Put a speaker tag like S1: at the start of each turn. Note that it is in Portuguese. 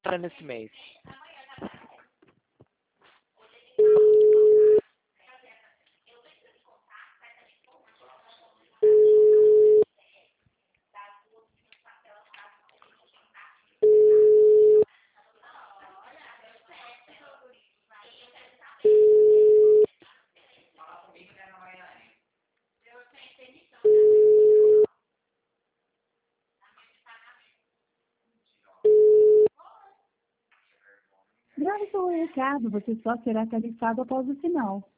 S1: para nesse mês.
S2: Grave seu recado, você só será tarifado após o sinal.